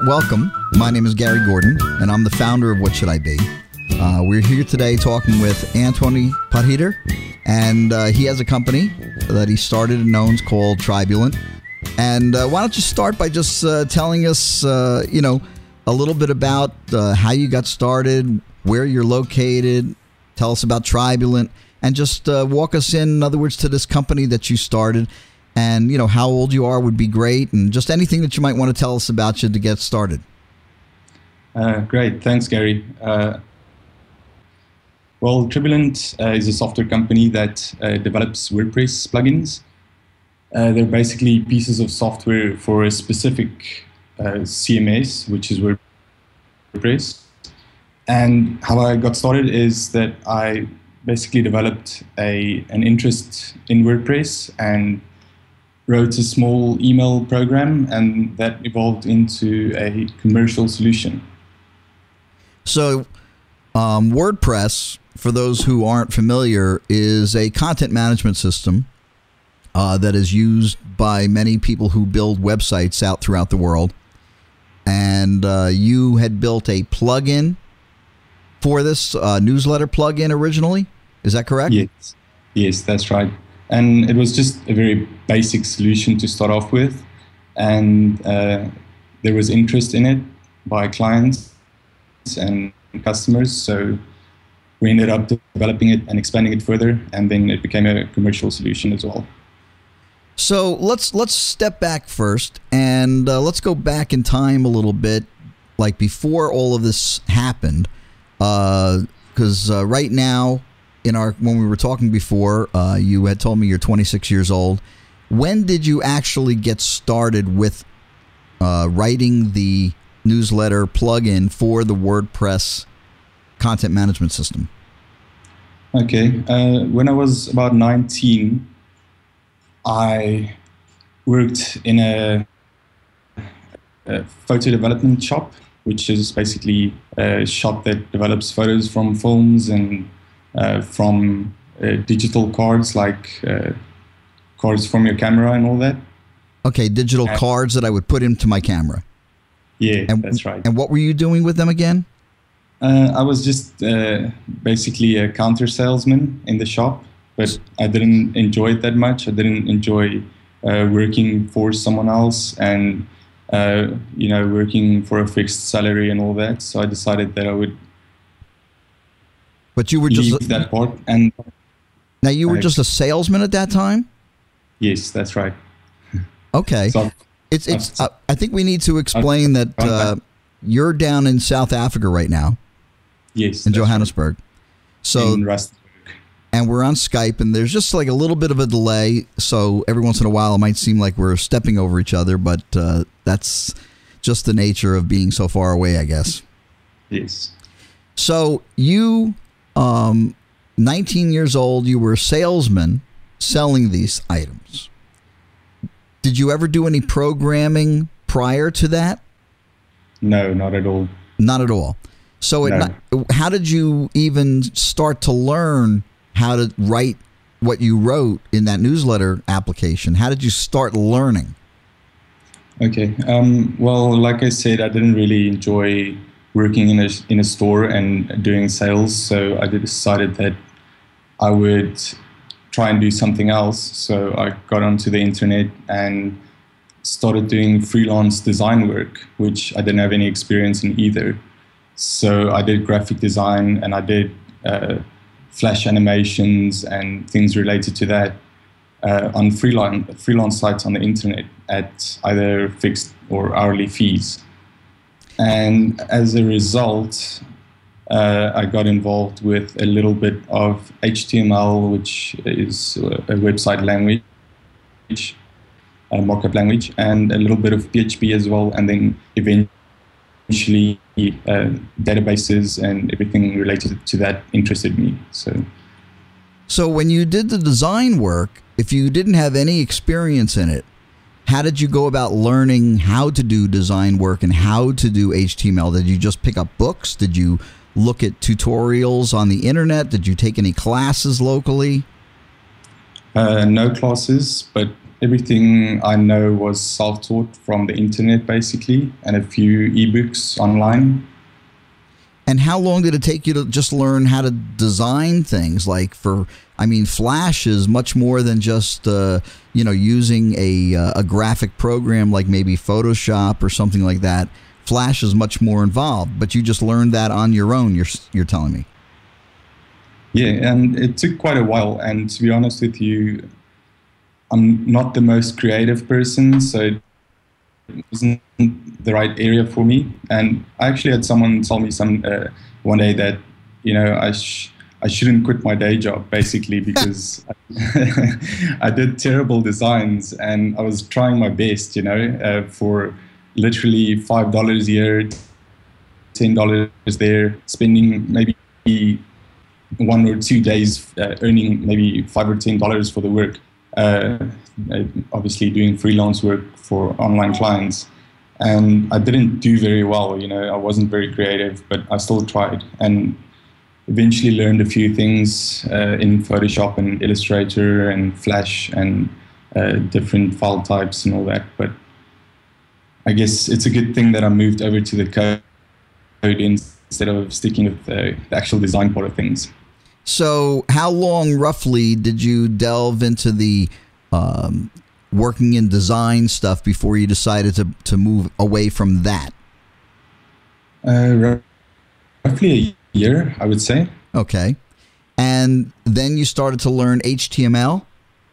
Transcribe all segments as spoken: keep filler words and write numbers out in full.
welcome. My name is Gary Gordon, and I'm the founder of What Should I Be? Uh, we're here today talking with Anthony Podheder, and uh, he has a company that he started and owns called Tribulent. And uh, why don't you start by just uh, telling us, uh, you know, a little bit about uh, how you got started, where you're located, tell us about Tribulent, and just uh, walk us in, in other words, to this company that you started. And, you know, how old you are would be great, and just anything that you might want to tell us about you to get started. Uh, great. Thanks, Gary. Uh, well, Tribulent uh, is a software company that uh, develops WordPress plugins. Uh, they're basically pieces of software for a specific uh, C M S, which is WordPress. And how I got started is that I basically developed a an interest in WordPress and wrote a small email program, and that evolved into a commercial solution. So um, WordPress, for those who aren't familiar, is a content management system uh, that is used by many people who build websites out throughout the world. And uh, you had built a plugin for this uh, newsletter plugin originally. Is that correct? Yes, yes, that's right. And it was just a very basic solution to start off with. And uh, there was interest in it by clients and customers. So we ended up developing it and expanding it further. And then it became a commercial solution as well. So let's let's step back first, and uh, let's go back in time a little bit, like before all of this happened. Because uh, uh, right now, in our when we were talking before, uh, you had told me you're twenty-six years old. When did you actually get started with uh, writing the newsletter plugin for the WordPress content management system? Okay. Uh, when I was about nineteen, I worked in a, a photo development shop, which is basically a shop that develops photos from films and Uh, from uh, digital cards, like uh, cards from your camera and all that. Okay, digital and, cards that I would put into my camera. Yeah, and, that's right. And what were you doing with them again? Uh, I was just uh, basically a counter salesman in the shop, but I didn't enjoy it that much. I didn't enjoy uh, working for someone else and uh, you know, working for a fixed salary and all that. So I decided that I would But you were just leave that part. And now you were I, just a salesman at that time? Yes, that's right. Okay. So, it's it's. Uh, I think we need to explain that uh, you're down in South Africa right now. Yes, in Johannesburg. Right. So in Rustenburg. And we're on Skype, and there's just like a little bit of a delay. So every once in a while, it might seem like we're stepping over each other, but uh, that's just the nature of being so far away, I guess. Yes. So you. Um, nineteen years old, you were a salesman selling these items. Did you ever do any programming prior to that? No, not at all. Not at all. So no. it, how did you even start to learn how to write what you wrote in that newsletter application? How did you start learning? Okay. Um, well, like I said, I didn't really enjoy working in a in a store and doing sales, so I decided that I would try and do something else. So I got onto the internet and started doing freelance design work, which I didn't have any experience in either. So I did graphic design and I did uh, flash animations and things related to that uh, on freelance freelance sites on the internet at either fixed or hourly fees. And as a result, uh, I got involved with a little bit of H T M L, which is a website language, a markup language, and a little bit of P H P as well, and then eventually uh, databases and everything related to that interested me. So, so when you did the design work, if you didn't have any experience in it, how did you go about learning how to do design work and how to do H T M L? Did you just pick up books? Did you look at tutorials on the internet? Did you take any classes locally? Uh, no classes, but everything I know was self-taught from the internet, basically, and a few ebooks online. And how long did it take you to just learn how to design things? Like for, I mean, Flash is much more than just, uh, you know, using a, uh, a graphic program like maybe Photoshop or something like that. Flash is much more involved, but you just learned that on your own, you're, you're telling me. Yeah, and it took quite a while. And to be honest with you, I'm not the most creative person, so it wasn't the right area for me. And I actually had someone tell me some uh, one day that, you know, I sh- I shouldn't quit my day job, basically, because I, I did terrible designs and I was trying my best, you know, uh, for literally five dollars a year, ten dollars there, spending maybe one or two days uh, earning maybe five or ten dollars for the work. Uh, obviously doing freelance work for online clients, and I didn't do very well. You know, I wasn't very creative, but I still tried, and eventually learned a few things uh, in Photoshop and Illustrator and Flash and uh, different file types and all that. But I guess it's a good thing that I moved over to the code instead of sticking with the, the actual design part of things. So how long roughly did you delve into the um, working in design stuff before you decided to, to move away from that? Uh, roughly a year, I would say. Okay. And then you started to learn H T M L?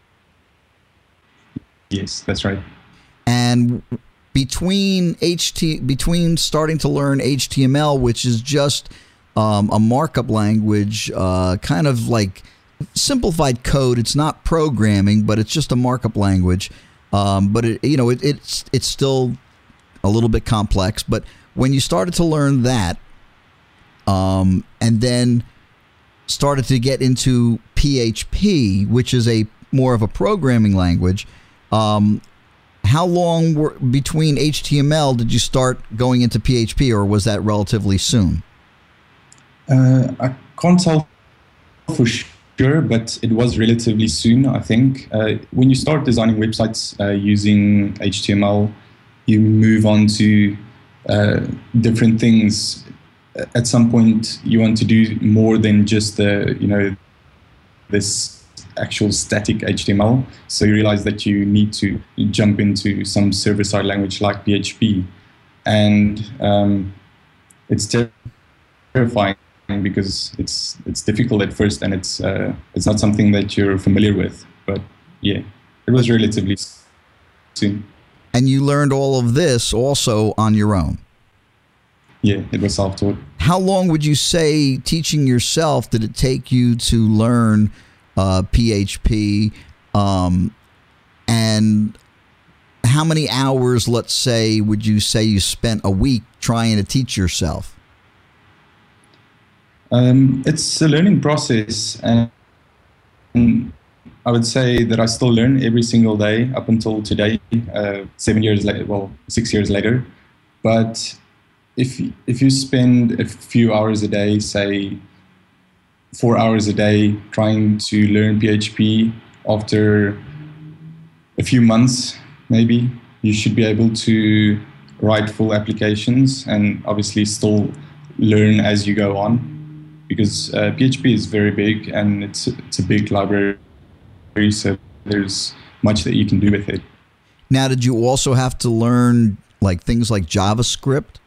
Yes, that's right. And between H T between starting to learn H T M L, which is just Um, a markup language, uh, kind of like simplified code. It's not programming, but it's just a markup language. Um, but it, you know, it, it's it's still a little bit complex. But when you started to learn that, um, and then started to get into P H P, which is a more of a programming language, um, how long were, between H T M L did you start going into P H P, or was that relatively soon? Uh, I can't tell for sure, but it was relatively soon, I think. Uh, when you start designing websites uh, using H T M L, you move on to uh, different things. At some point, you want to do more than just the, you know, this actual static H T M L. So you realize that you need to jump into some server-side language like P H P, and um, it's terrifying, because it's it's difficult at first, and it's uh, it's not something that you're familiar with. But yeah, it was relatively soon. And you learned all of this also on your own? Yeah, it was self-taught. How long would you say, teaching yourself, did it take you to learn uh, P H P? Um, and how many hours, let's say, would you say you spent a week trying to teach yourself? Um, it's a learning process, and I would say that I still learn every single day up until today, uh, seven years later, well, six years later. But if if you spend a few hours a day, say four hours a day, trying to learn P H P, after a few months, maybe, you should be able to write full applications, and obviously still learn as you go on. Because uh, P H P is very big, and it's it's a big library, so there's much that you can do with it. Now, did you also have to learn like things like JavaScript?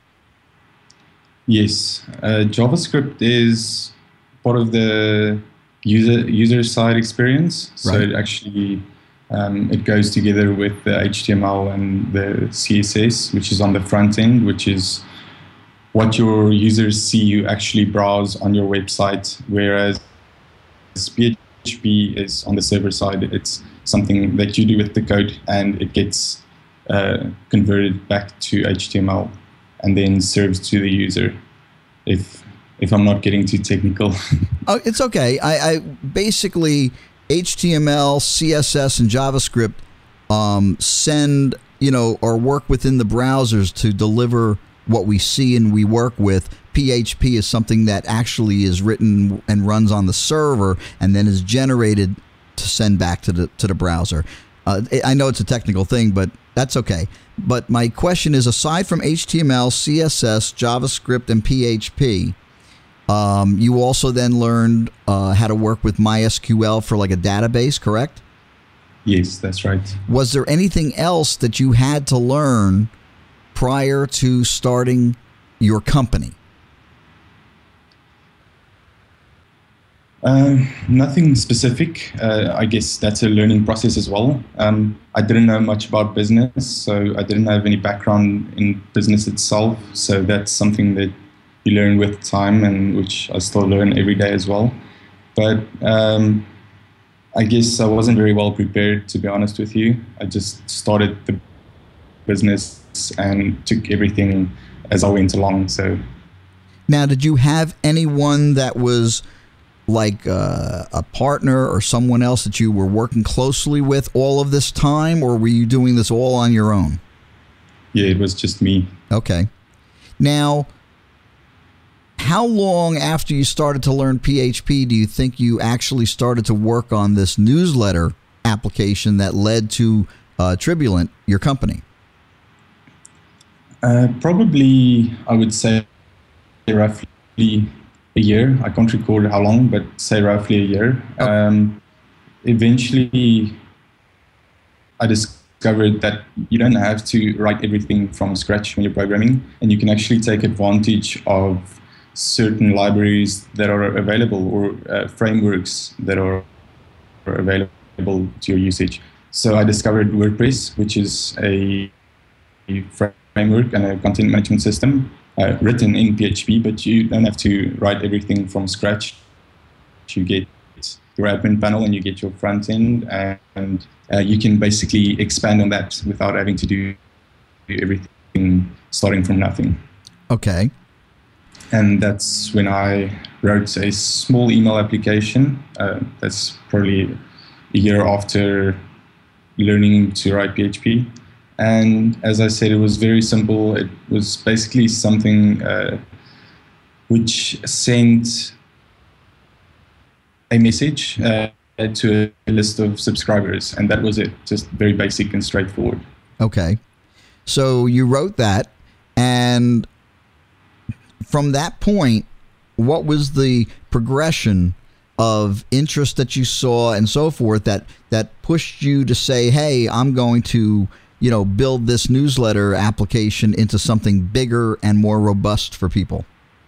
Yes, uh, JavaScript is part of the user user side experience. So right. it actually um, it goes together with the H T M L and the C S S, which is on the front end, which is what your users see you actually browse on your website, whereas P H P is on the server side. It's something that you do with the code, and it gets uh, converted back to H T M L and then serves to the user. If if I'm not getting too technical. Oh, it's okay. I, I basically H T M L, C S S, and JavaScript um, send, you know, or work within the browsers to deliver what we see and we work with. P H P is something that actually is written and runs on the server and then is generated to send back to the to the browser. Uh, I know it's a technical thing, but that's okay. But my question is, aside from H T M L, C S S, JavaScript, and P H P, um, you also then learned uh, how to work with MySQL for like a database, correct? Yes, that's right. Was there anything else that you had to learn prior to starting your company? Uh, nothing specific. Uh, I guess that's a learning process as well. Um, I didn't know much about business, so I didn't have any background in business itself. So that's something that you learn with time, and which I still learn every day as well. But um, I guess I wasn't very well prepared, to be honest with you. I just started the business and took everything as I went along. So, now, did you have anyone that was like uh, a partner or someone else that you were working closely with all of this time, or were you doing this all on your own? Yeah, it was just me. Okay. Now, how long after you started to learn P H P do you think you actually started to work on this newsletter application that led to uh, Tribulent, your company? Uh, probably, I would say roughly a year. I can't recall how long, but say roughly a year. Oh. Um, eventually, I discovered that you don't have to write everything from scratch when you're programming, and you can actually take advantage of certain libraries that are available, or uh, frameworks that are available to your usage. So I discovered WordPress, which is a framework and a content management system Uh, written in P H P, but you don't have to write everything from scratch. You get your admin panel and you get your front end, and uh, you can basically expand on that without having to do everything starting from nothing. Okay. And that's when I wrote a small email application. Uh, that's probably a year after learning to write P H P. And as I said, it was very simple. It was basically something uh, which sent a message uh, to a list of subscribers. And that was it. Just very basic and straightforward. Okay. So you wrote that. And from that point, what was the progression of interest that you saw and so forth that, that pushed you to say, hey, I'm going to you know, build this newsletter application into something bigger and more robust for people?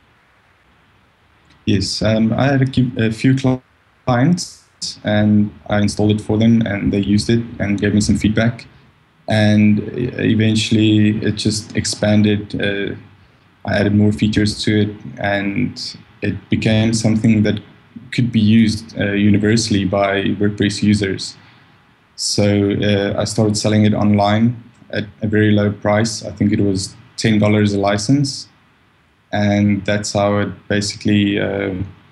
Yes, um, I had a, a few clients, and I installed it for them, and they used it and gave me some feedback. And eventually, it just expanded. Uh, I added more features to it, and it became something that could be used uh, universally by WordPress users. So uh, I started selling it online at a very low price. I think it was ten dollars a license. And that's how it basically uh,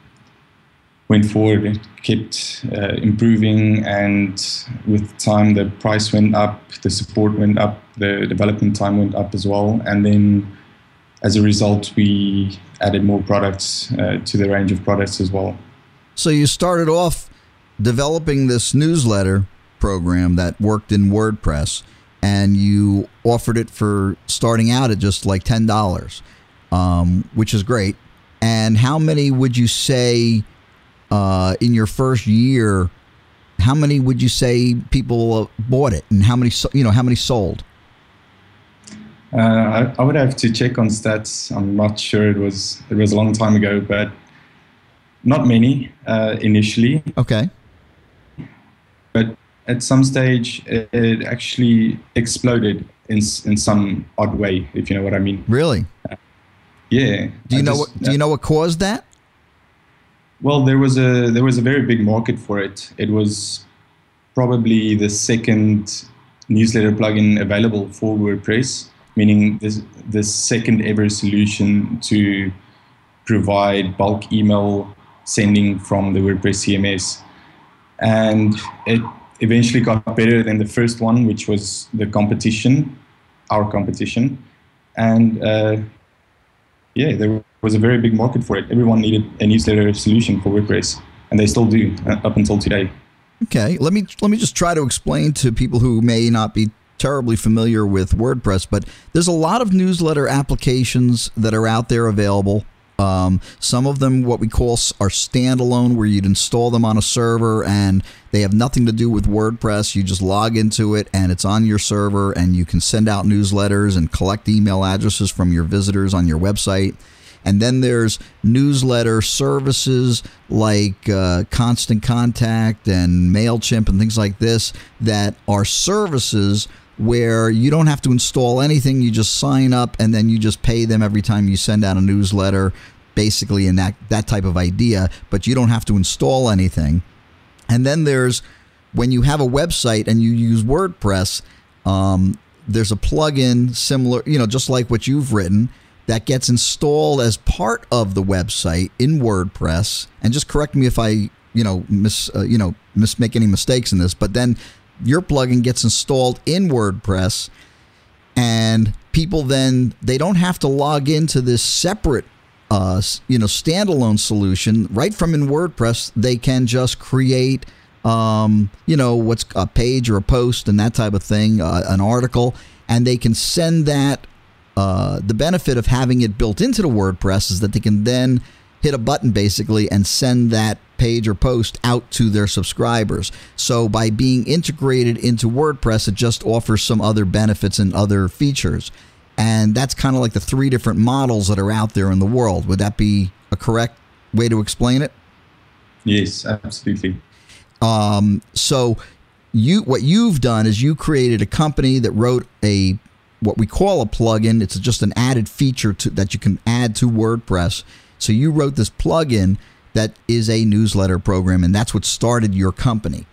went forward. It kept uh, improving, and with time the price went up, the support went up, the development time went up as well. And then as a result, we added more products uh, to the range of products as well. So you started off developing this newsletter program that worked in WordPress, and you offered it for starting out at just like ten dollars, um, which is great. And how many would you say uh, in your first year, how many would you say people uh, bought it, and how many, you know, how many sold? Uh, I, I would have to check on stats. I'm not sure. It was, it was a long time ago, but not many uh, initially. Okay. But at some stage, it, it actually exploded in in some odd way, if you know what I mean. Really? Uh, yeah. Do you I know just, what? Do you know what caused that? Well, there was a there was a very big market for it. It was probably the second newsletter plugin available for WordPress, meaning this the second ever solution to provide bulk email sending from the WordPress C M S, and it eventually got better than the first one, which was the competition, our competition. And uh, yeah, there was a very big market for it. Everyone needed a newsletter solution for WordPress, and they still do uh, up until today. Okay, let me let me just try to explain to people who may not be terribly familiar with WordPress, but there's a lot of newsletter applications that are out there available. Um, some of them, what we call, are standalone, where you'd install them on a server and they have nothing to do with WordPress. You just log into it and it's on your server, and you can send out newsletters and collect email addresses from your visitors on your website. And then there's newsletter services like uh, Constant Contact and MailChimp and things like this that are services where you don't have to install anything. You just sign up and then you just pay them every time you send out a newsletter, basically in that, that type of idea, but you don't have to install anything. And then there's, when you have a website and you use WordPress, um, there's a plugin similar, you know, just like what you've written, that gets installed as part of the website in WordPress. And just correct me if I, you know, miss, uh, you know, miss make any mistakes in this, but then your plugin gets installed in WordPress, and people then, they don't have to log into this separate, uh, you know, standalone solution. Right from in WordPress, they can just create, um, you know, what's a page or a post and that type of thing, uh, an article, and they can send that. Uh, the benefit of having it built into the WordPress is that they can then hit a button basically and send that page or post out to their subscribers. So by being integrated into WordPress, it just offers some other benefits and other features. And that's kind of like the three different models that are out there in the world. Would that be a correct way to explain it? Yes, absolutely. Um, so you, what you've done is you created a company that wrote a what we call a plugin. It's just an added feature to, that you can add to WordPress. So you wrote this plugin that is a newsletter program, and that's what started your company.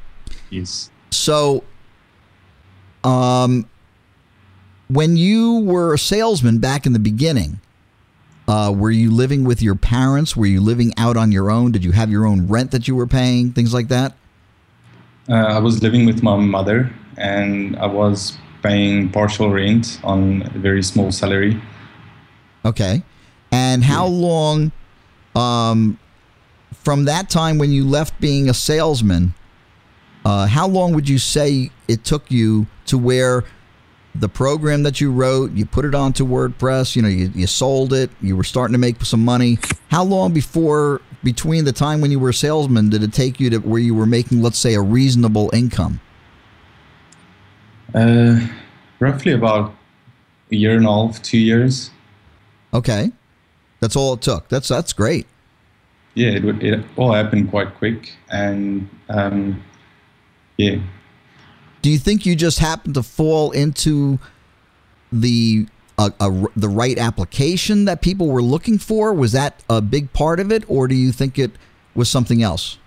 Yes. So um, when you were a salesman back in the beginning, uh, were you living with your parents? Were you living out on your own? Did you have your own rent that you were paying? Things like that? Uh, I was living with my mother, and I was paying partial rent on a very small salary. Okay. And how long, um, from that time when you left being a salesman, uh, how long would you say it took you to where the program that you wrote, you put it onto WordPress, you know, you, you sold it, you were starting to make some money. How long before, between the time when you were a salesman, did it take you to where you were making, let's say, a reasonable income? Uh, roughly about a year and a half, two years. Okay. That's all it took. That's that's great. Yeah, it would, it all happened quite quick, and um, yeah. Do you think you just happened to fall into the uh, a, the right application that people were looking for? Was that a big part of it, or do you think it was something else?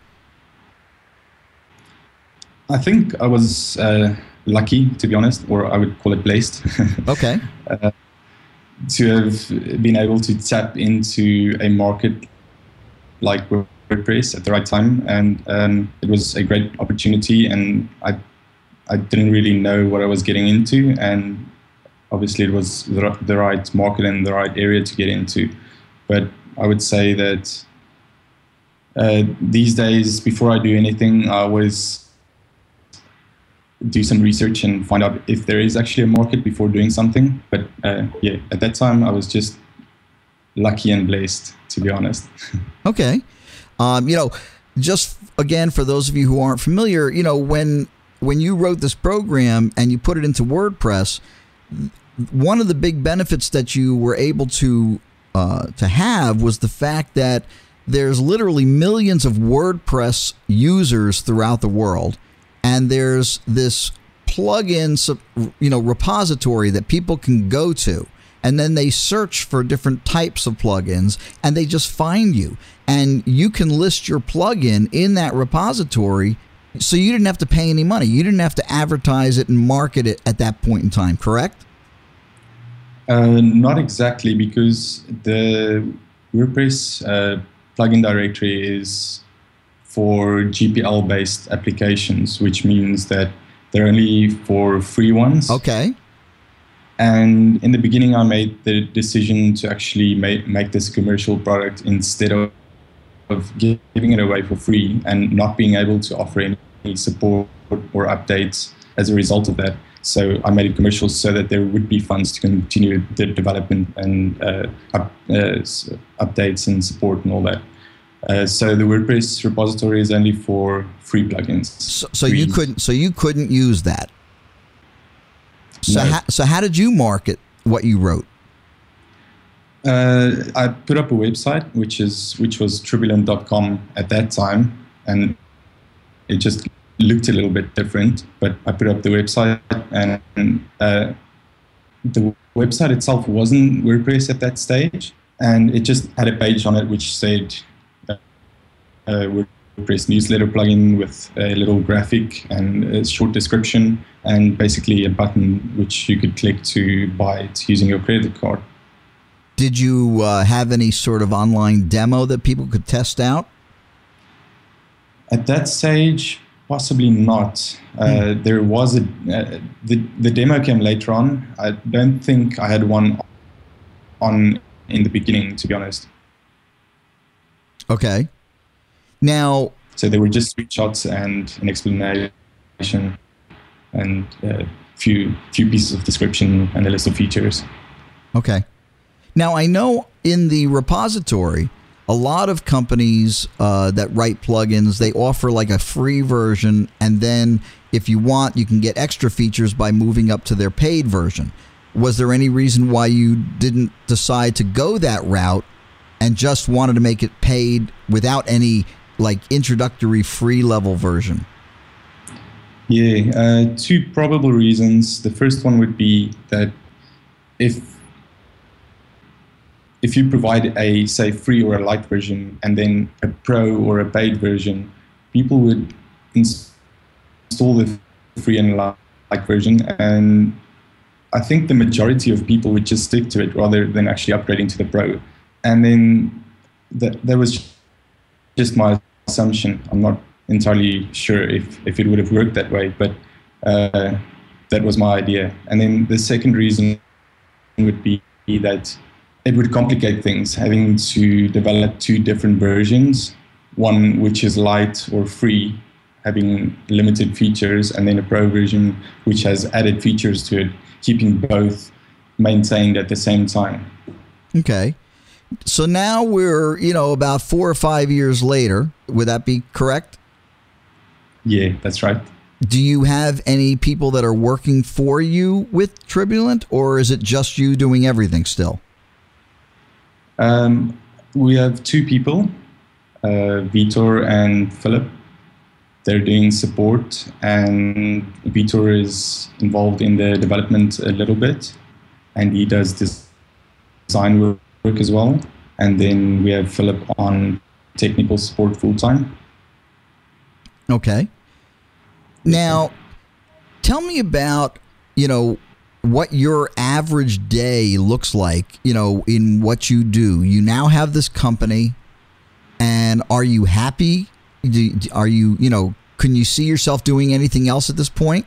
I think I was uh, lucky, to be honest, or I would call it blessed. Okay. uh, to have been able to tap into a market like WordPress at the right time, and um, it was a great opportunity, and I I didn't really know what I was getting into, and obviously it was the, the right market and the right area to get into. But I would say that uh, these days, before I do anything, I always do some research and find out if there is actually a market before doing something. But uh, yeah, at that time, I was just lucky and blessed, to be honest. Okay. Um, you know, just again, for those of you who aren't familiar, you know, when when you wrote this program and you put it into WordPress, one of the big benefits that you were able to uh, to have was the fact that there's literally millions of WordPress users throughout the world, and there's this plugin, you know, repository that people can go to, and then they search for different types of plugins, and they just find you, and you can list your plugin in that repository. So you didn't have to pay any money. You didn't have to advertise it and market it at that point in time, correct? Uh, not exactly, because the WordPress uh, plugin directory is for G P L-based applications, which means that they're only for free ones. Okay. And in the beginning, I made the decision to actually make, make this a commercial product instead of of giving it away for free and not being able to offer any support or updates as a result of that. So I made it commercial so that there would be funds to continue the development and uh, up, uh, updates and support and all that. Uh, so the WordPress repository is only for free plugins. So, so you couldn't. So you couldn't use that. So, No. how, so how did you market what you wrote? Uh, I put up a website, which is which was Tribulent dot com at that time, and it just looked a little bit different. But I put up the website, and uh, the website itself wasn't WordPress at that stage, and it just had a page on it which said uh, uh, WordPress newsletter plugin with a little graphic and a short description, and basically a button which you could click to buy it using your credit card. Did you uh, have any sort of online demo that people could test out? At that stage, possibly not. Uh, mm. There was a uh, the the demo came later on. I don't think I had one on in the beginning, to be honest. Okay. Now, so there were just screenshots and an explanation and a few few pieces of description and a list of features. Okay. Now, I know in the repository, a lot of companies uh, that write plugins, they offer like a free version, and then if you want, you can get extra features by moving up to their paid version. Was there any reason why you didn't decide to go that route and just wanted to make it paid without any like introductory free level version? Yeah, uh, two probable reasons. The first one would be that if if you provide a, say, free or a light version and then a pro or a paid version, people would ins- install the free and light version, and I think the majority of people would just stick to it rather than actually upgrading to the pro. And then that, that was just my assumption. I'm not entirely sure if, if it would have worked that way, but uh, that was my idea. And then the second reason would be that it would complicate things, having to develop two different versions, one which is light or free, having limited features, and then a pro version which has added features to it, keeping both maintained at the same time. Okay. So now we're, you know, about four or five years later. Would that be correct? Yeah, that's right. Do you have any people that are working for you with Tribulent, or is it just you doing everything still? Um, we have two people, uh, Vitor and Philip. They're doing support, and Vitor is involved in the development a little bit, and he does this design work as well. And then we have Philip on technical support full-time. Okay. Now, tell me about, you know, what your average day looks like, you know, in what you do. You now have this company, and are you happy? Do, are you, you know, can you see yourself doing anything else at this point?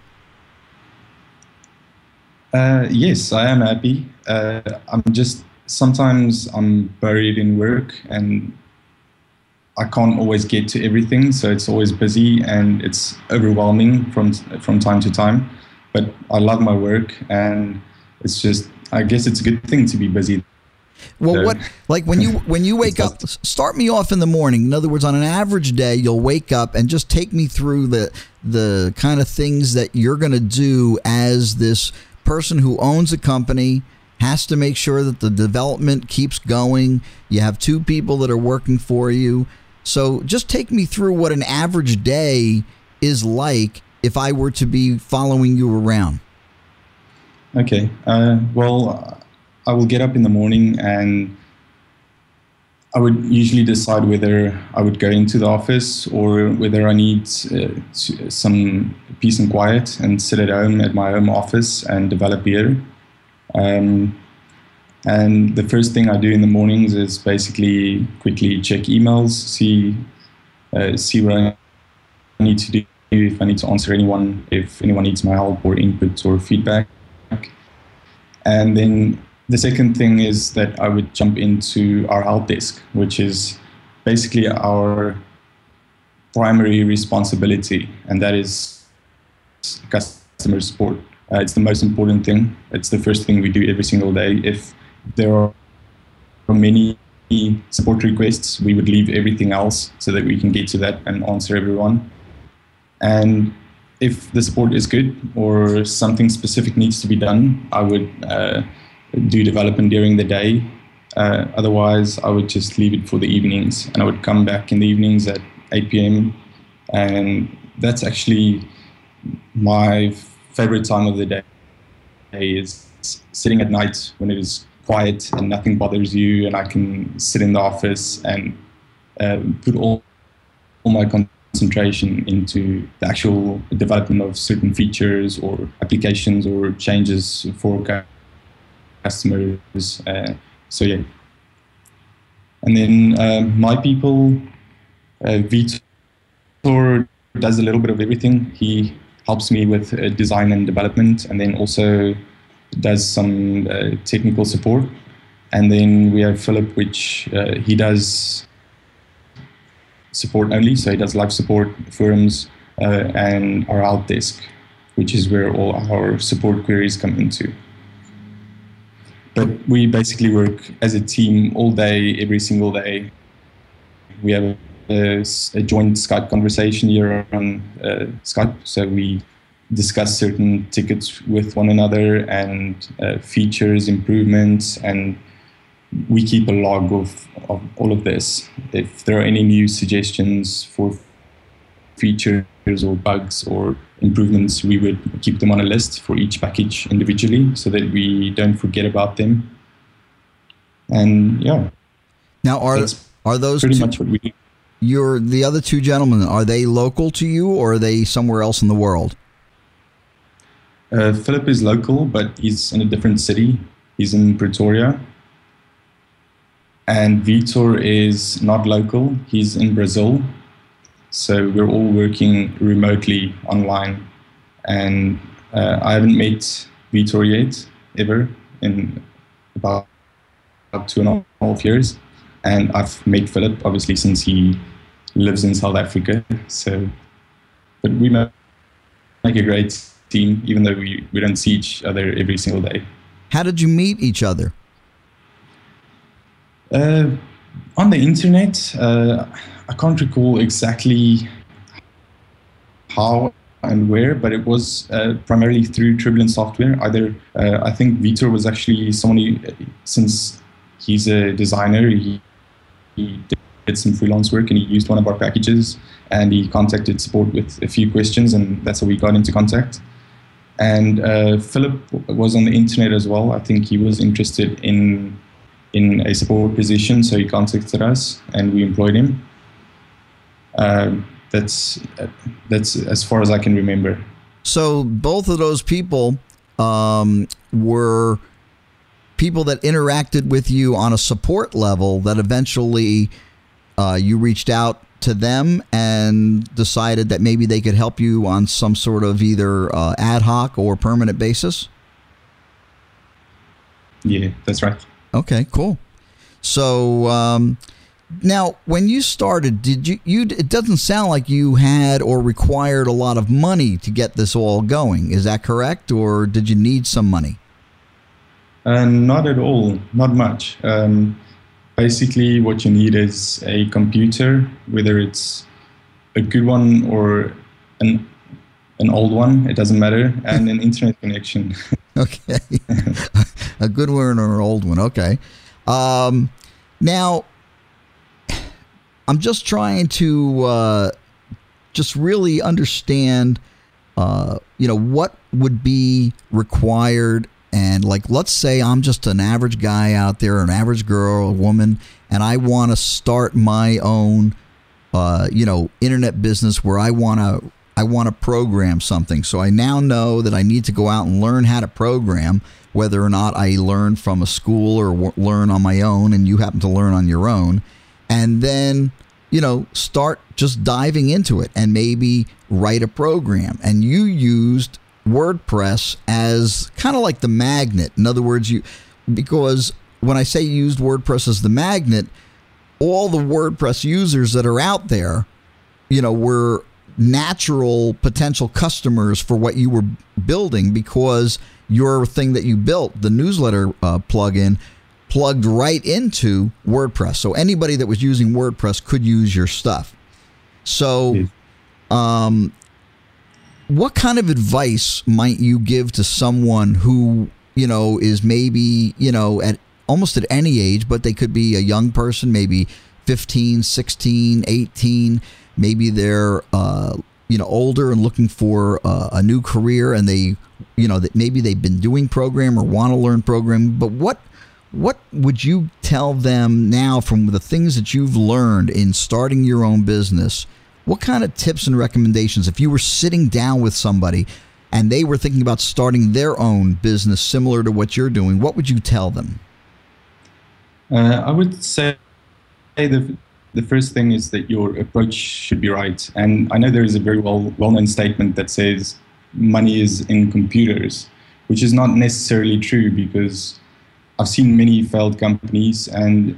Uh, yes, I am happy. Uh, I'm just, sometimes I'm buried in work and I can't always get to everything, so it's always busy and it's overwhelming from from time to time. But I love my work, and it's just, I guess it's a good thing to be busy. Well, so, what, like when you when you wake up, start me off in the morning. In other words, on an average day, you'll wake up and just take me through the the kind of things that you're going to do as this person who owns a company, has to make sure that the development keeps going. You have two people that are working for you. So just take me through what an average day is like if I were to be following you around. Okay. Uh, well, I will get up in the morning and I would usually decide whether I would go into the office or whether I need uh, some peace and quiet and sit at home at my home office and develop here. Um, and the first thing I do in the mornings is basically quickly check emails, see uh, see what I need to do, if I need to answer anyone, if anyone needs my help or input or feedback. And then the second thing is that I would jump into our help desk, which is basically our primary responsibility, and that is customer support. Uh, it's the most important thing. It's the first thing we do every single day. If there are many support requests, we would leave everything else so that we can get to that and answer everyone. And if the support is good or something specific needs to be done, I would uh, do development during the day. Uh, otherwise, I would just leave it for the evenings, and I would come back in the evenings at eight p.m. And that's actually my favorite time of the day, is sitting at night when it is quiet and nothing bothers you, and I can sit in the office and uh, put all, all my concentration into the actual development of certain features or applications or changes for customers. Uh, so yeah. And then uh, my people, uh, Vitor does a little bit of everything. He helps me with uh, design and development, and then also does some uh, technical support. And then we have Philip, which uh, he does support only. So he does live support, forums, uh, and our help desk, which is where all our support queries come into. But we basically work as a team all day, every single day. We have a, a joint Skype conversation here on uh, Skype. So we discuss certain tickets with one another and uh, features, improvements, and we keep a log of, of all of this. If there are any new suggestions for features or bugs or improvements, we would keep them on a list for each package individually so that we don't forget about them. And yeah. Now, are are those pretty two, much what we do. You're the other two gentlemen, are they local to you or are they somewhere else in the world? Uh, Philip is local, but he's in a different city. He's in Pretoria. And Vitor is not local. He's in Brazil. So we're all working remotely online. And uh, I haven't met Vitor yet, ever, in about, about two and a half years. And I've met Philip, obviously, since he lives in South Africa. So, but we make a great team, even though we, we don't see each other every single day. How did you meet each other? Uh, on the internet. Uh, I can't recall exactly how and where, but it was uh, primarily through Turbulent Software. Either uh, I think Vitor was actually someone who, since he's a designer, he, he did some freelance work and he used one of our packages and he contacted support with a few questions, and that's how we got into contact. And uh, Philip was on the internet as well. I think he was interested in in a support position, so he contacted us and we employed him. Uh, that's uh, that's as far as I can remember. So both of those people um, were people that interacted with you on a support level that eventually uh, you reached out to them and decided that maybe they could help you on some sort of either uh, ad hoc or permanent basis? Yeah, that's right. Okay, cool. So um, now, when you started, did you, you? It doesn't sound like you had or required a lot of money to get this all going. Is that correct, or did you need some money? Uh, not at all. Not much. Um, basically, what you need is a computer, whether it's a good one or an an old one. It doesn't matter, and an internet connection. Okay. A good one or an old one. Okay. Um, now, I'm just trying to uh, just really understand, uh, you know, what would be required. And like, let's say I'm just an average guy out there, an average girl, a woman, and I want to start my own, uh, you know, internet business where I want to I want to program something. So I now know that I need to go out and learn how to program, whether or not I learn from a school or w- learn on my own, and you happen to learn on your own. And then, you know, start just diving into it and maybe write a program. And you used WordPress as kind of like the magnet. In other words, you, because when I say used WordPress as the magnet, all the WordPress users that are out there you know, were natural potential customers for what you were building, because your thing that you built, the newsletter uh, plugin, plugged right into WordPress. So anybody that was using WordPress could use your stuff. So um, what kind of advice might you give to someone who, you know, is maybe, you know, at almost at any age, but they could be a young person, maybe fifteen, sixteen, eighteen, maybe they're, uh, you know, older and looking for uh, a new career, and they, you know, that maybe they've been doing program or want to learn program. But what what would you tell them now from the things that you've learned in starting your own business? What kind of tips and recommendations, if you were sitting down with somebody and they were thinking about starting their own business similar to what you're doing, what would you tell them? Uh, I would say the the first thing is that your approach should be right. And I know there is a very well well-known statement that says money is in computers, which is not necessarily true, because I've seen many failed companies, and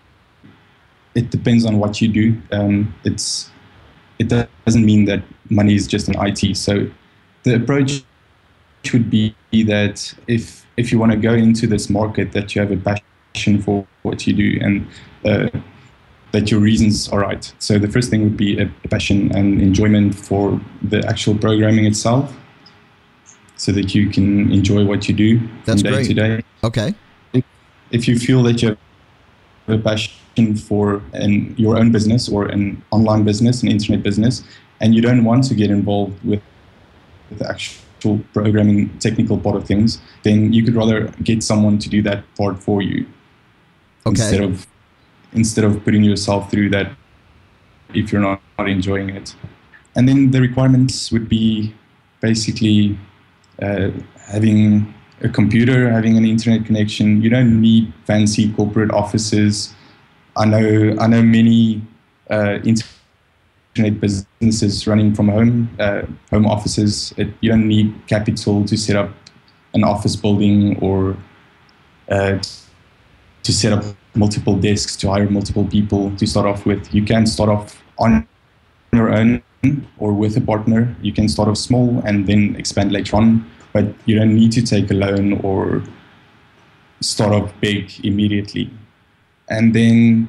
it depends on what you do. Um, it's it doesn't mean that money is just in I T. So the approach should be that if if you want to go into this market, that you have a passion for what you do, and uh, that your reasons are right. So the first thing would be a passion and enjoyment for the actual programming itself, so that you can enjoy what you do That's from day great. to day. Okay. If, if you feel that you have a passion for an, your own business or an online business, an internet business, and you don't want to get involved with the actual programming technical part of things, then you could rather get someone to do that part for you. Okay. Instead of instead of putting yourself through that if you're not, not enjoying it. And then the requirements would be basically uh, having a computer, having an internet connection. You don't need fancy corporate offices. I know I know many uh, internet businesses running from home, uh, home offices. It, you don't need capital to set up an office building, or uh, to set up multiple desks, to hire multiple people to start off with. You can start off on your own or with a partner. You can start off small and then expand later on, but you don't need to take a loan or start off big immediately. And then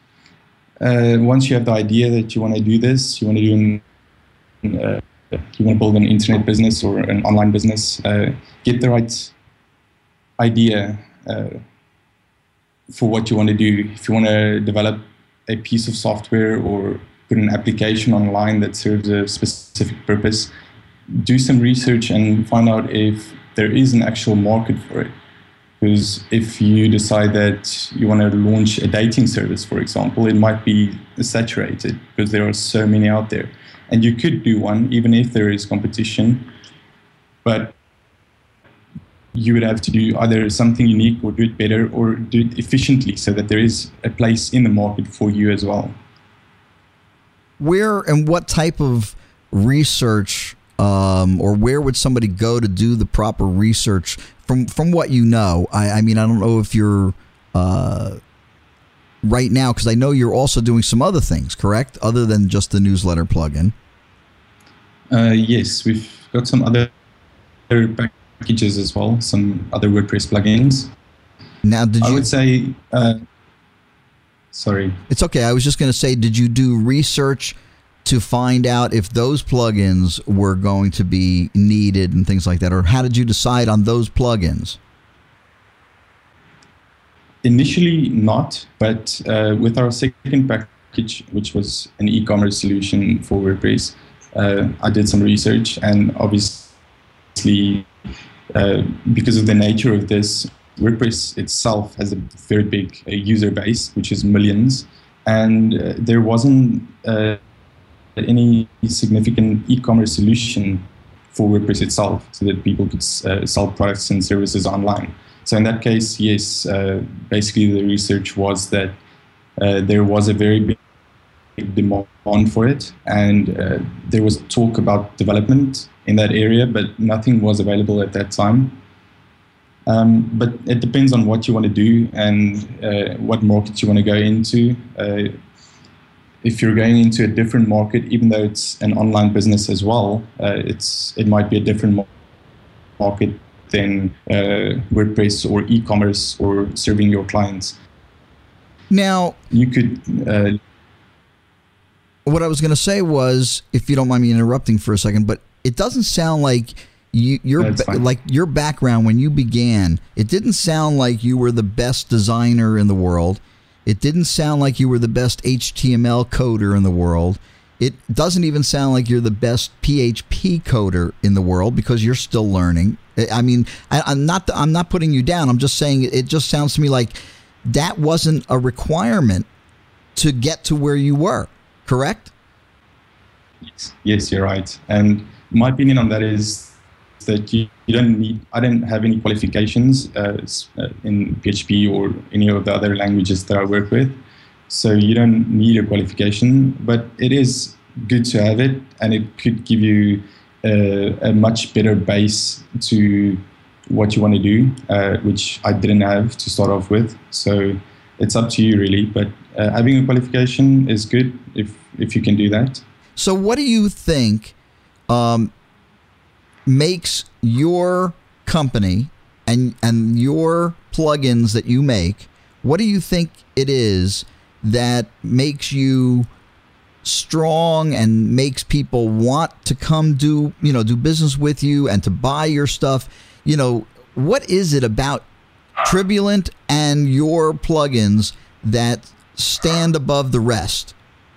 uh, once you have the idea that you want to do this, you want to do an, uh, you want to build an internet business or an online business, uh, get the right idea uh, for what you want to do. If you want to develop a piece of software or put an application online that serves a specific purpose, do some research and find out if there is an actual market for it. Because if you decide that you want to launch a dating service, for example, it might be saturated because there are so many out there. And you could do one even if there is competition, but you would have to do either something unique or do it better or do it efficiently so that there is a place in the market for you as well. Where and what type of research um, or where would somebody go to do the proper research from, from what you know? I, I mean, I don't know if you're uh, right now, because I know you're also doing some other things, correct? Other than just the newsletter plugin. Uh, yes, we've got some other packages as well, some other WordPress plugins. Now, did you? I would say, uh, sorry. It's okay. I was just going to say, did you do research to find out if those plugins were going to be needed and things like that, or how did you decide on those plugins? Initially, not, but uh, with our second package, which was an e-commerce solution for WordPress, uh, I did some research, and obviously, uh, because of the nature of this, WordPress itself has a very big uh, user base, which is millions, and uh, there wasn't uh, any significant e-commerce solution for WordPress itself, so that people could uh, sell products and services online. So in that case, yes, uh, basically the research was that uh, there was a very big demand for it, and uh, there was talk about development in that area, but nothing was available at that time. Um, but it depends on what you want to do and uh, what market you want to go into. Uh, if you're going into a different market, even though it's an online business as well, uh, it's it might be a different mar- market than uh, WordPress or e-commerce or serving your clients. Now, you could. Uh, what I was going to say was, if you don't mind me interrupting for a second, but it doesn't sound like you, your ba- like your background when you began. It didn't sound like you were the best designer in the world. It didn't sound like you were the best H T M L coder in the world. It doesn't even sound like you're the best P H P coder in the world, because you're still learning. I mean, I, I'm not I'm not putting you down. I'm just saying it just sounds to me like that wasn't a requirement to get to where you were, correct? Yes, yes, you're right. And my opinion on that is that you, you don't need, I don't have any qualifications uh, in P H P or any of the other languages that I work with. So you don't need a qualification, but it is good to have it, and it could give you a, a much better base to what you want to do, uh, which I didn't have to start off with. So it's up to you really, but uh, having a qualification is good if, if you can do that. So what do you think um, makes your company and and your plugins that you make, what do you think it is that makes you strong and makes people want to come do, you know, do business with you and to buy your stuff? You know, what is it about Tribulant and your plugins that stand above the rest?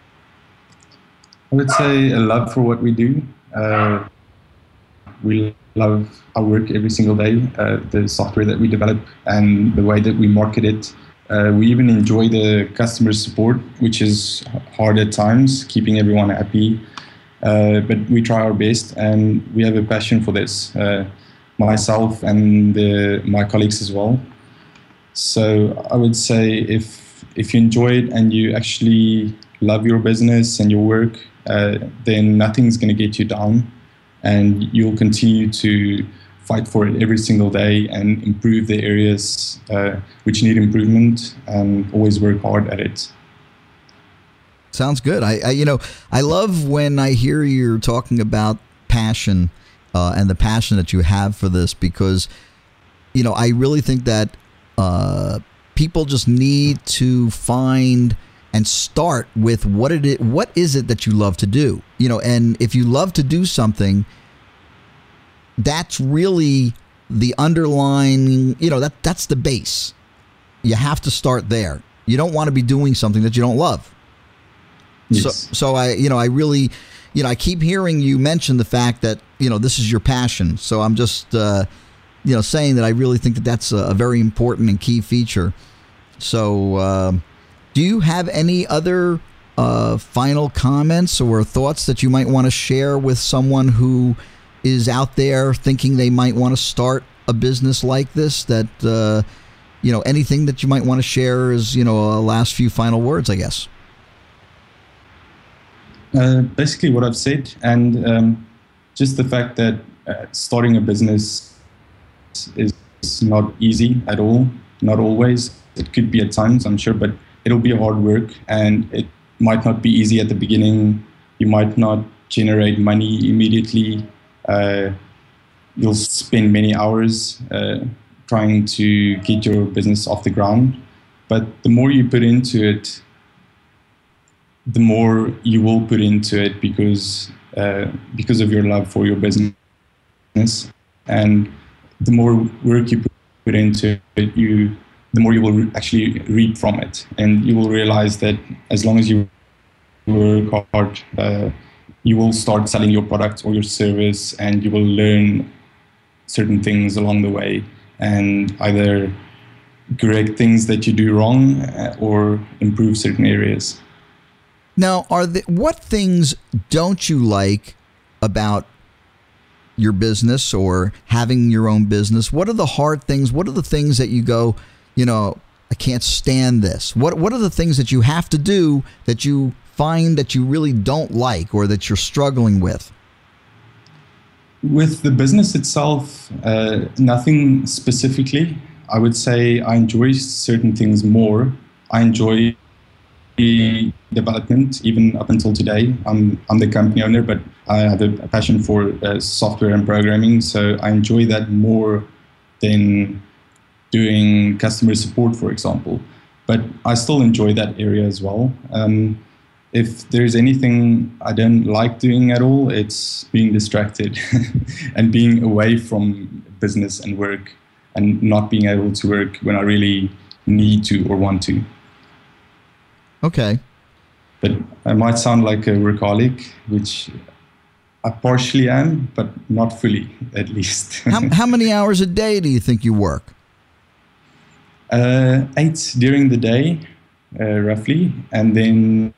I would say a love for what we do. Uh, we love our work every single day, uh, the software that we develop and the way that we market it. Uh, we even enjoy the customer support, which is hard at times, keeping everyone happy. Uh, but we try our best, and we have a passion for this, uh, myself and the, my colleagues as well. So I would say if if you enjoy it and you actually love your business and your work, uh, then nothing's going to get you down, and you'll continue to fight for it every single day and improve the areas uh, which need improvement, and always work hard at it. Sounds good. I, I you know, I love when I hear you're talking about passion uh, and the passion that you have for this, because, you know, I really think that uh, people just need to find and start with what it is, what is it that you love to do, you know, and if you love to do something, that's really the underlying, you know, that that's the base. You have to start there. You don't want to be doing something that you don't love. Yes. So, so I, you know, I really, you know, I keep hearing you mention the fact that, you know, this is your passion. So I'm just, uh, you know, saying that I really think that that's a, a very important and key feature. So, uh, do you have any other uh, final comments or thoughts that you might want to share with someone who is out there thinking they might want to start a business like this? That, uh, you know, anything that you might want to share is, you know, a last few final words, I guess. Uh, basically what I've said, and um, just the fact that uh, starting a business is not easy at all, not always. It could be at times, I'm sure, but it'll be hard work, and it might not be easy at the beginning. You might not generate money immediately. Uh, you'll spend many hours uh, trying to get your business off the ground. But the more you put into it, the more you will put into it, because uh, because of your love for your business, and the more work you put into it, you the more you will re- actually reap from it, and you will realize that as long as you work hard, uh, you will start selling your product or your service, and you will learn certain things along the way, and either correct things that you do wrong uh, or improve certain areas. Now, are the, what things don't you like about your business or having your own business? What are the hard things? What are the things that you go, you know, I can't stand this? What What are the things that you have to do that you find that you really don't like or that you're struggling with? With the business itself, uh, nothing specifically. I would say I enjoy certain things more. I enjoy development even up until today. I'm I'm the company owner, but I have a, a passion for uh, software and programming, so I enjoy that more than doing customer support, for example. But I still enjoy that area as well. Um, if there's anything I don't like doing at all, it's being distracted and being away from business and work and not being able to work when I really need to or want to. Okay. But I might sound like a workaholic, which I partially am, but not fully, at least. how, how many hours a day do you think you work? Uh, eight during the day, uh, roughly. And then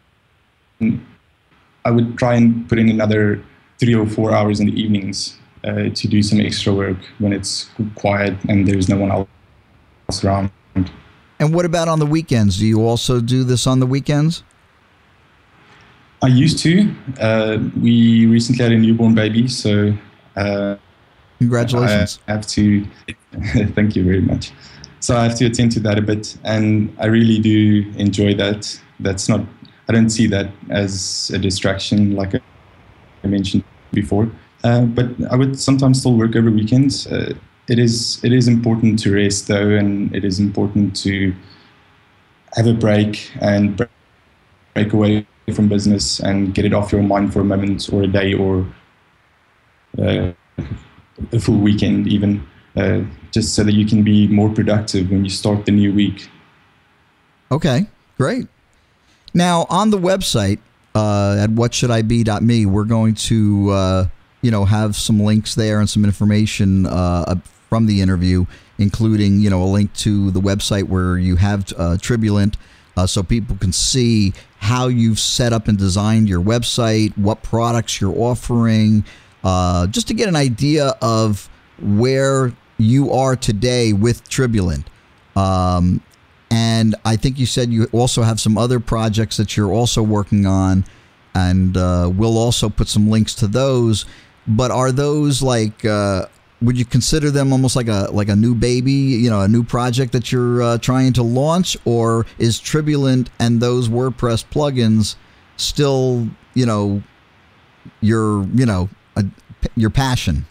I would try and put in another three or four hours in the evenings uh, to do some extra work when it's quiet and there's no one else around. And what about on the weekends? Do you also do this on the weekends? I used to. Uh, we recently had a newborn baby, so uh, congratulations. I have to. Thank you very much. So I have to attend to that a bit, and I really do enjoy that. That's not. I don't see that as a distraction, like I mentioned before. Uh, but I would sometimes still work over weekends. Uh, it is it is important to rest though, and it is important to have a break and break away from business and get it off your mind for a moment or a day or uh, a full weekend even, uh, just so that you can be more productive when you start the new week. Okay, great. Now on the website uh, at what should I be dot me, we're going to uh, you know have some links there and some information uh, from the interview, including you know a link to the website where you have uh, Tribulent. Uh, so people can see how you've set up and designed your website, what products you're offering, uh, just to get an idea of where you are today with Tribulent. Um, and I think you said you also have some other projects that you're also working on, and uh, we'll also put some links to those. But are those like... Uh, would you consider them almost like a like a new baby, you know, a new project that you're uh, trying to launch, or is Tribulent and those WordPress plugins still, you know, your you know a, your passion?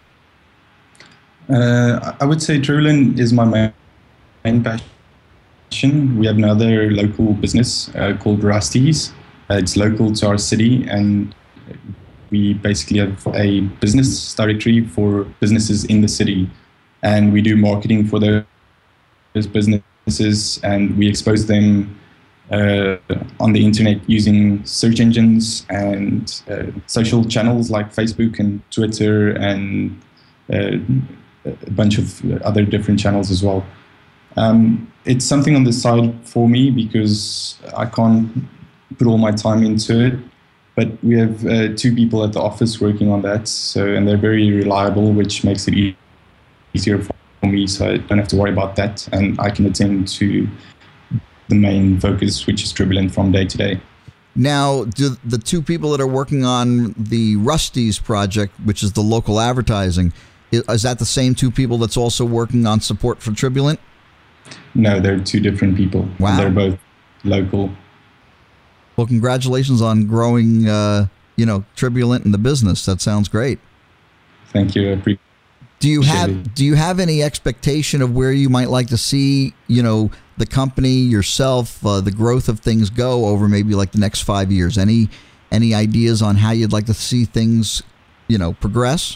Uh, I would say Tribulent is my main, main passion. We have another local business uh, called Rusty's. Uh, it's local to our city, and we basically have a business directory for businesses in the city, and we do marketing for those businesses, and we expose them uh, on the internet using search engines and uh, social channels like Facebook and Twitter and uh, a bunch of other different channels as well. Um, it's something on the side for me because I can't put all my time into it. But we have uh, two people at the office working on that, so and they're very reliable, which makes it e- easier for me, so I don't have to worry about that, and I can attend to the main focus, which is Tribulent, from day to day. Now, do the two people that are working on the Rusty's project, which is the local advertising, is that the same two people that's also working on support for Tribulent? No, they're two different people. Wow. They're both local. Well, congratulations on growing, uh, you know, Tribulent in the business. That sounds great. Thank you. I appreciate do you have it. Do you have any expectation of where you might like to see, you know, the company, yourself, uh, the growth of things go over maybe like the next five years? Any any ideas on how you'd like to see things, you know, progress?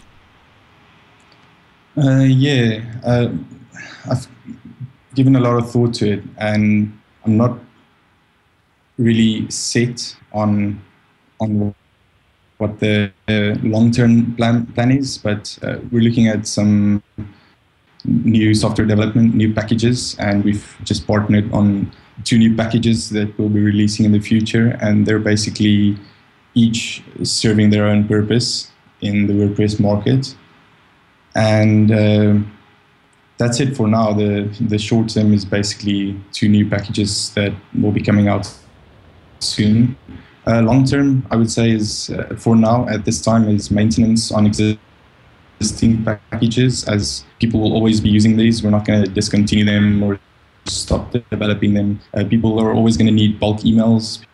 Uh, yeah, uh, I've given a lot of thought to it, and I'm not really set on on what the uh, long-term plan plan is, but uh, we're looking at some new software development, new packages, and we've just partnered on two new packages that we'll be releasing in the future, and they're basically each serving their own purpose in the WordPress market. And uh, that's it for now. The the short term is basically two new packages that will be coming out soon. Uh, long term, I would say, is uh, for now at this time is maintenance on existing packages, as people will always be using these. We're not going to discontinue them or stop developing them. Uh, people are always going to need bulk emails.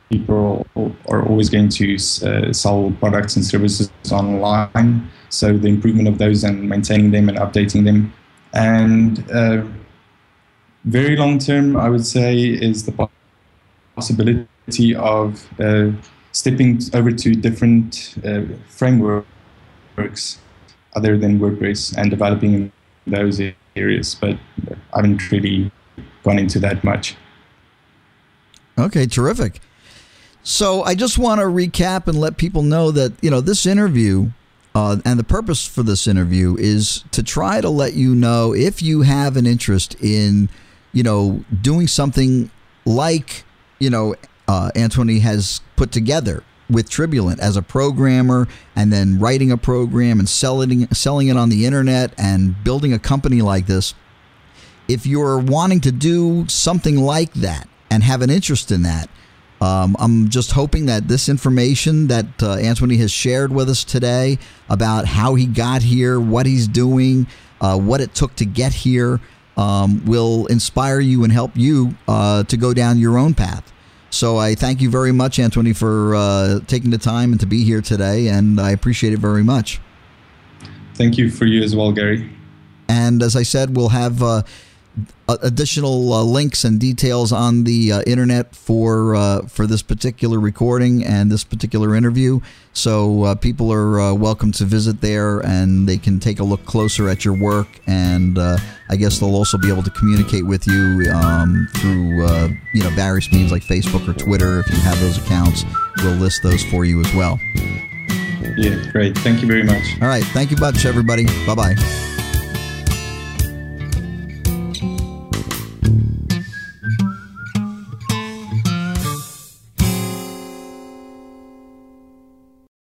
people are always going to uh, sell products and services online. So the improvement of those and maintaining them and updating them. And uh, very long term, I would say, is the possibility of uh, stepping over to different uh, frameworks other than WordPress and developing in those areas. But I haven't really gone into that much. Okay, terrific. So I just want to recap and let people know that, you know, this interview uh, and the purpose for this interview is to try to let you know if you have an interest in, you know, doing something like, you know, uh, Antony has put together with Tribulent as a programmer, and then writing a program and selling selling it on the internet and building a company like this. If you're wanting to do something like that and have an interest in that, Um, I'm just hoping that this information that uh, Antony has shared with us today about how he got here, what he's doing, uh, what it took to get here, um, will inspire you and help you uh, to go down your own path. So I thank you very much, Antony, for uh, taking the time and to be here today, and I appreciate it very much. Thank you for you as well, Gary. And as I said, we'll have Uh, additional uh, links and details on the uh, internet for uh, for this particular recording and this particular interview. So uh, people are uh, welcome to visit there, and they can take a look closer at your work. And uh, I guess they'll also be able to communicate with you um, through uh, you know various means like Facebook or Twitter. If you have those accounts, we'll list those for you as well. Yeah, great. Thank you very much. All right. Thank you much, everybody. Bye-bye.